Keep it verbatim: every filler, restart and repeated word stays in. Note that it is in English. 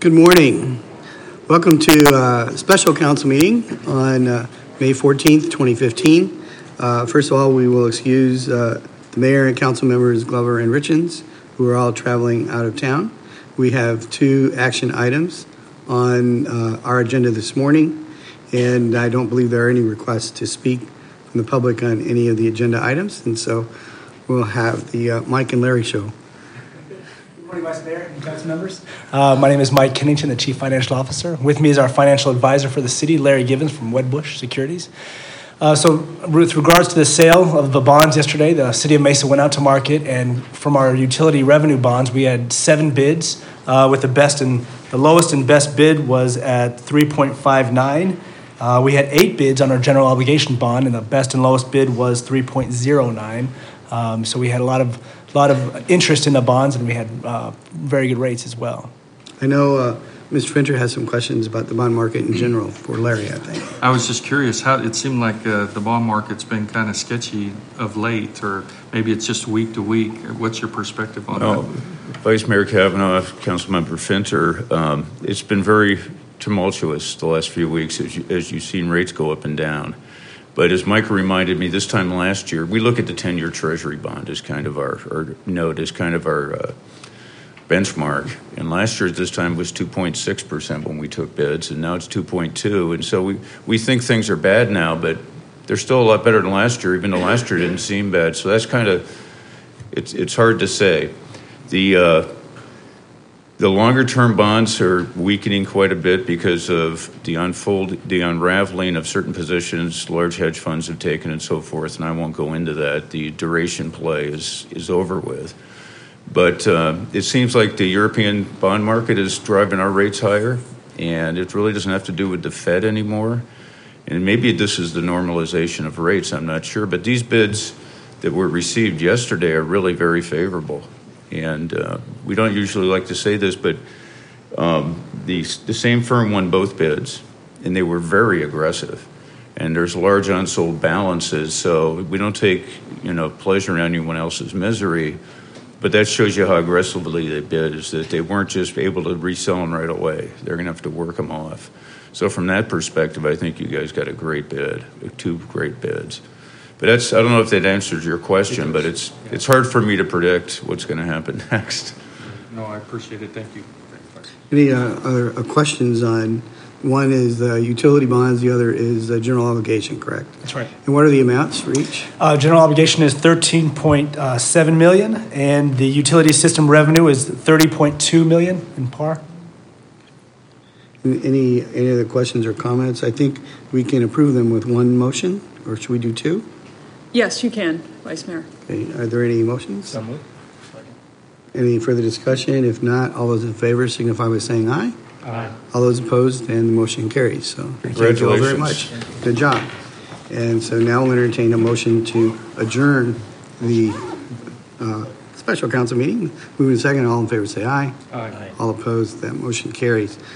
Good morning. Welcome to uh, special council meeting on uh, May fourteenth, twenty fifteen. Uh, first of all, we will excuse uh, the mayor and council members Glover and Richens, who are all traveling out of town. We have two action items on uh, our agenda this morning, and I don't believe there are any requests to speak from the public on any of the agenda items, and so we'll have the uh, Mike and Larry show. Good morning, Vice Mayor and council members. Uh, my name is Mike Kennington, the Chief Financial Officer. With me is our financial advisor for the city, Larry Givens from Wedbush Securities. Uh, so with regards to the sale of the bonds yesterday, the city of Mesa went out to market, and from our utility revenue bonds, we had seven bids, uh, with the best and the lowest and best bid was at three point five nine. Uh, we had eight bids on our general obligation bond, and the best and lowest bid was three point zero nine. Um, so we had a lot of a lot of interest in the bonds, and we had uh, very good rates as well. I know uh, Mister Fincher has some questions about the bond market in general for Larry, I think. I was just curious, how it seemed like uh, the bond market's been kind of sketchy of late, or maybe it's just week to week. What's your perspective on well, that? Vice Mayor Kavanaugh, Councilmember Fincher, um, it's been very tumultuous the last few weeks as, you, as you've seen rates go up and down. But as Mike reminded me, this time last year, we look at the ten-year Treasury bond as kind of our, or note as kind of our uh, benchmark. And last year at this time was two point six percent when we took bids, and now it's two point two. And so we, we think things are bad now, but they're still a lot better than last year, even though last year didn't seem bad. So that's kind of, it's it's hard to say. The uh, The longer-term bonds are weakening quite a bit because of the unfold, the unraveling of certain positions large hedge funds have taken and so forth, and I won't go into that. The duration play is is over with. But uh, it seems like the European bond market is driving our rates higher, and it really doesn't have to do with the Fed anymore. And maybe this is the normalization of rates, I'm not sure. But these bids that were received yesterday are really very favorable. And uh, we don't usually like to say this, but um, the, the same firm won both bids, and they were very aggressive. And there's large unsold balances, so we don't take you know pleasure in anyone else's misery. But that shows you how aggressively they bid, is that they weren't just able to resell them right away. They're going to have to work them off. So from that perspective, I think you guys got a great bid, two great bids. But that's, I don't know if that answers your question, but it's it's hard for me to predict what's going to happen next. No, I appreciate it. Thank you. Any uh, other uh, questions on, one is the utility bonds, the other is the general obligation, correct? That's right. And what are the amounts for each? Uh, general obligation is thirteen point seven million dollars, and the utility system revenue is thirty point two million dollars in par. Any, any other questions or comments? I think we can approve them with one motion, or should we do two? Yes, you can, Vice Mayor. Okay, are there any motions? So moved. Any further discussion? If not, all those in favor signify by saying aye. Aye. All those opposed, and the motion carries. So thank you all very much. Good job. And so now we'll entertain a motion to adjourn the uh, special council meeting. Moving second, all in favor say aye. Aye. All opposed, that motion carries.